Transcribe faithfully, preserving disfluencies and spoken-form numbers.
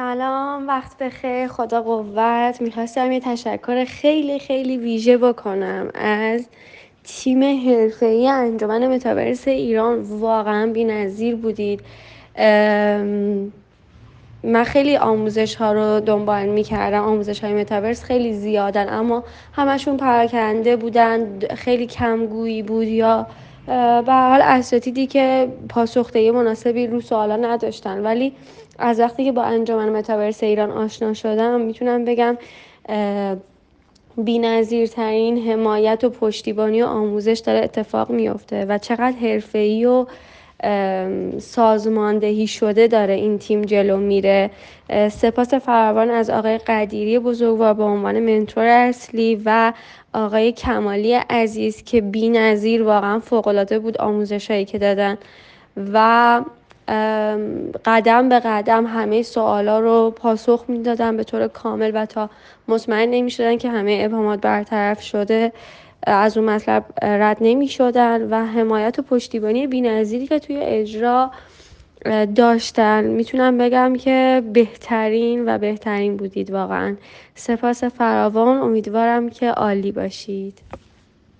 سلام، وقت بخیر، خدا قوت. میخواستم یه تشکر خیلی خیلی ویژه بکنم از تیم حرفه‌ای انجمن متاورس ایران. واقعا بی‌نظیر بودید. من خیلی آموزش ها رو دنبال میکردم، آموزش های متاورس خیلی زیادن اما همشون پراکنده بودن، خیلی کمگویی بود یا به هر حال اساتیدی که پاسخدهی مناسبی رو سوالا نداشتن. ولی از وقتی که با انجمن متاورس ایران آشنا شدم میتونم بگم بی‌نظیرترین حمایت و پشتیبانی و آموزش داره اتفاق میفته و چقدر حرفه‌ای و سازماندهی شده داره این تیم جلو میره. سپاس فراوان از آقای قدیری بزرگوار به عنوان منتور اصلی و آقای کمالی عزیز که بی‌نظیر واقعا فوق‌العاده بود آموزشایی که دادن و قدم به قدم همه سوالا رو پاسخ میدادن به طور کامل و تا مطمئن نمیشدن که همه ابهامات برطرف شده از اون مطلب رد نمی شدن و حمایت و پشتیبانی بی‌نظیری که توی اجرا داشتن میتونم بگم که بهترین و بهترین بودید. واقعا سپاس فراوان. امیدوارم که عالی باشید.